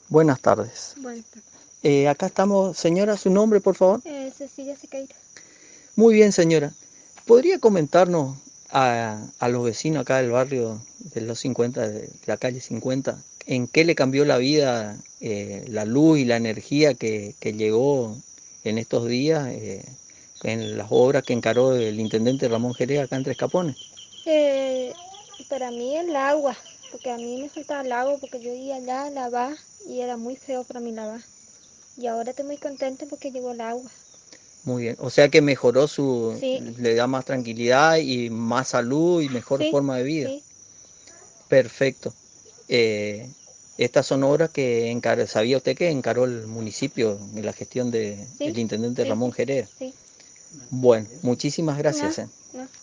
Buenas tardes. Buenas tardes. Acá estamos, señora, su nombre, por favor. Cecilia Sequeira. Muy bien, señora. ¿Podría comentarnos a los vecinos acá del barrio de los 50, de la calle 50, en qué le cambió la vida la luz y la energía que llegó en estos días en las obras que encaró el intendente Ramón Jerez acá en Tres Capones? Eh, para mí el agua, porque a mí me faltaba el agua porque yo iba allá a lavar y era muy feo para mí lavar. Y ahora estoy muy contenta porque llegó el agua. Muy bien. O sea que mejoró Sí, le da más tranquilidad y más salud y mejor sí, forma de vida. sí, Perfecto. Eh, Estas son obras que ¿sabía usted que encaró el municipio en la gestión del sí, intendente sí, Ramón sí, Jerez? sí. Bueno, muchísimas No, gracias. no.